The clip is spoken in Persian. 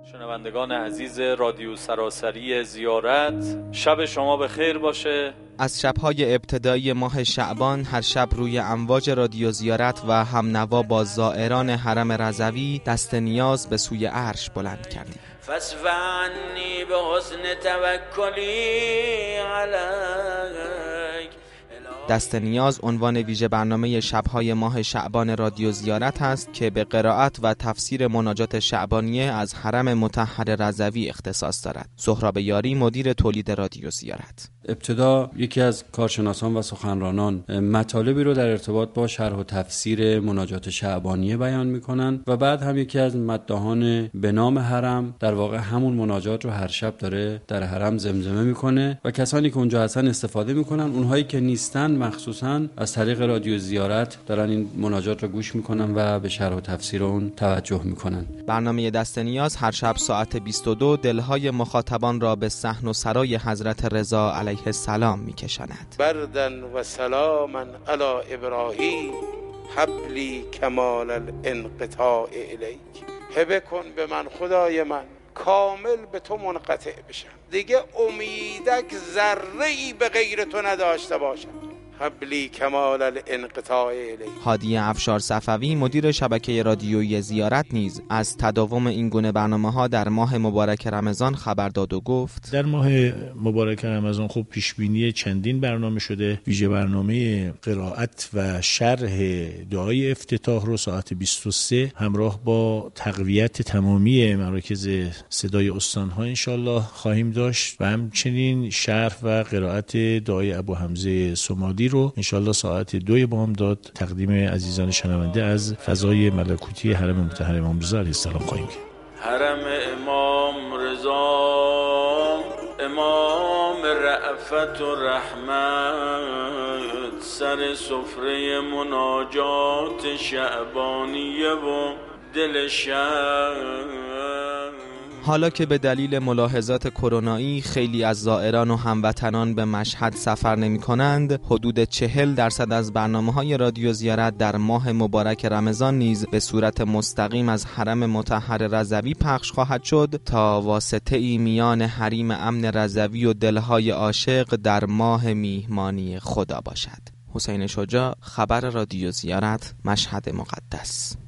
شنوندگان عزیز رادیو سراسری زیارت، شب شما به خیر باشه. از شب‌های ابتدایی ماه شعبان هر شب روی امواج رادیو زیارت و همنوا با زائران حرم رضوی دست نیاز به سوی عرش بلند کردیم. فاصفعنی به حسن توکلی علیک. دست نیاز عنوان ویژه برنامه شب‌های ماه شعبان رادیو زیارت است که به قرائت و تفسیر مناجات شعبانیه از حرم مطهر رضوی اختصاص دارد. سهراب یاری مدیر تولید رادیو زیارت. ابتدا یکی از کارشناسان و سخنرانان مطالبی رو در ارتباط با شرح و تفسیر مناجات شعبانیه بیان میکنن و بعد هم یکی از مداحان به نام حرم در واقع همون مناجات رو هر شب داره در حرم زمزمه میکنه و کسانی که اونجا هستن استفاده میکنن. اونهایی که نیستن مخصوصا از طریق رادیو زیارت دارن این مناجات رو گوش میکنن و به شرح و تفسیر اون توجه میکنن. برنامه دست نیاز هر شب ساعت 22 دلهای مخاطبان را به صحن و سرای حضرت رضا علیه السلام میکشاند. بردن و سلاما علی ابراهیم حبلی کمال الانقطاع الیک. هبه کن به من خدای من کامل به تو منقطع بشم، دیگه امیدک ذره‌ای به غیر تو نداشته باشم. حبلی کمال الانقطاع الیک. هادی افشار صفوی مدیر شبکه رادیویی زیارت نیز از تداوم این گونه برنامه‌ها در ماه مبارک رمضان خبر داد و گفت در ماه مبارک رمضان خب پیشبینی چندین برنامه شده. ویژه برنامه قرائت و شرح دعای افتتاح رو ساعت 23 همراه با تقویت تمامی مراکز صدای استان‌ها انشالله خواهیم داشت و همچنین شرح و قرائت دعای ابو حمزه صمادی رو انشالله ساعت 2 بامداد تقدیم عزیزان شنونده از فضای ملکوتی حرم مطهر امام رضا علیه السلام خواهیم کرد. حرم امام رضا، امام رأفت و رحمت، سر سفره مناجات شعبانیه و دل شب. حالا که به دلیل ملاحظات کرونایی خیلی از زائران و هموطنان به مشهد سفر نمی کنند، حدود 40% از برنامه‌های رادیو زیارت در ماه مبارک رمضان نیز به صورت مستقیم از حرم مطهر رضوی پخش خواهد شد تا واسطه‌ای میان حریم امن رضوی و دلهای عاشق در ماه میهمانی خدا باشد. حسین شجاع، خبر رادیو زیارت، مشهد مقدس.